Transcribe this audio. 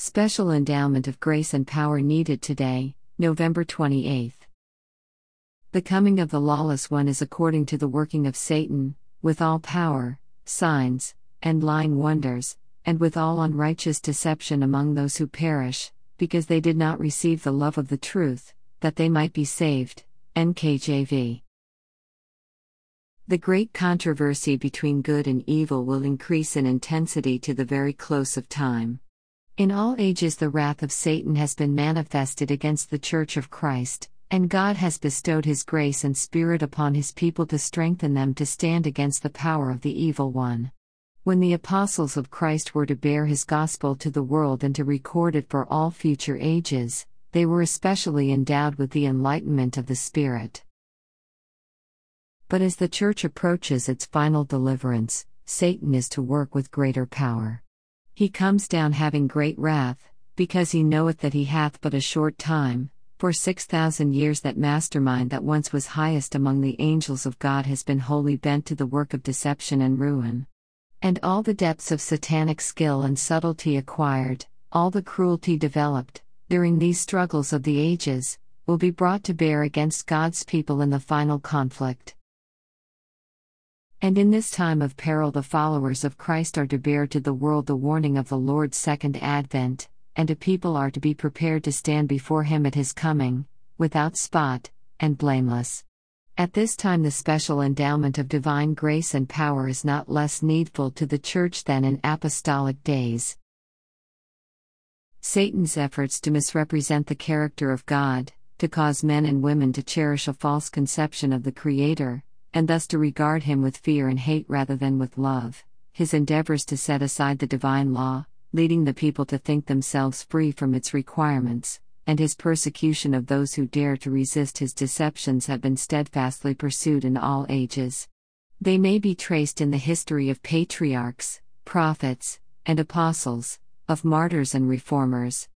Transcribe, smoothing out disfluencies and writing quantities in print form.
Special endowment of grace and power needed today, November 28. The coming of the lawless one is according to the working of Satan, with all power, signs, and lying wonders, and with all unrighteous deception among those who perish, because they did not receive the love of the truth, that they might be saved. NKJV. The great controversy between good and evil will increase in intensity to the very close of time. In all ages the wrath of Satan has been manifested against the Church of Christ, and God has bestowed His grace and Spirit upon His people to strengthen them to stand against the power of the evil one. When the apostles of Christ were to bear His gospel to the world and to record it for all future ages, they were especially endowed with the enlightenment of the Spirit. But as the Church approaches its final deliverance, Satan is to work with greater power. He comes down having great wrath, because he knoweth that he hath but a short time. For 6,000 years that mastermind that once was highest among the angels of God has been wholly bent to the work of deception and ruin. And all the depths of satanic skill and subtlety acquired, all the cruelty developed, during these struggles of the ages, will be brought to bear against God's people in the final conflict. And in this time of peril the followers of Christ are to bear to the world the warning of the Lord's second advent, and a people are to be prepared to stand before Him at His coming, without spot, and blameless. At this time the special endowment of divine grace and power is not less needful to the Church than in apostolic days. Satan's efforts to misrepresent the character of God, to cause men and women to cherish a false conception of the Creator, and thus to regard Him with fear and hate rather than with love, his endeavors to set aside the divine law, leading the people to think themselves free from its requirements, and his persecution of those who dare to resist his deceptions have been steadfastly pursued in all ages. They may be traced in the history of patriarchs, prophets, and apostles, of martyrs and reformers,